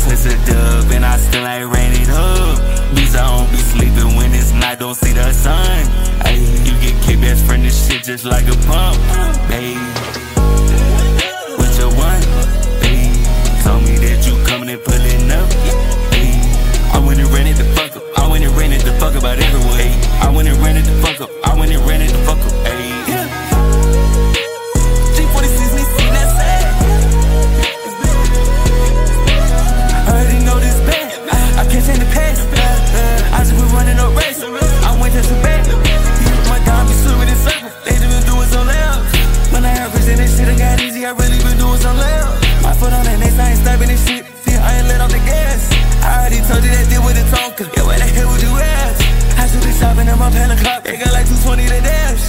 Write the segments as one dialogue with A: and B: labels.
A: touch a dub and I still ain't ran it up. Bitch, I don't be sleeping when it's night, don't see the sun. Ay, you get kicked ass from this shit just like a pump, babe. What you want, babe? Told me that you coming and pulling up, babe. I went and ran it the fuck up. I went and ran it the fuck about everywhere. Ay, I went and ran it the fuck up. I went and ran it the fuck up, ayy. G46 me seen that sad. I already know this bad. I can't change the past. I just been running no race. I went just a bad. My dime be swimming in circles. They just been doing some laps. When I represent this shit, I got easy. I really been doing some laps. My foot on that next, I ain't stopping this shit. See, I ain't let off the gas. I already told you that deal with the Tonka. Yeah, where the hell would you ask? I should be shopping at my panel clock. They got like 220 to dash.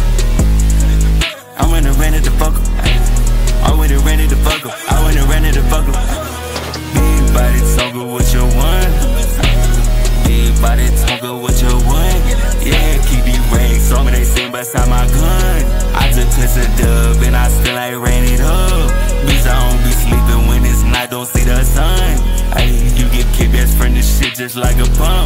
A: I went and ran it the fuck up. I went and ran it the fuck up. I went and ran it the fuck up. Big body Tonka, what you want? Big body Tonka, what you want? Yeah, keep these rags on me, they sitting beside my gun. I just touched a dub and I still ain't ran it up. Bitch, I don't be sleeping when it's night, don't see the sun. Ay, you get kicked ass from this shit just like a pump.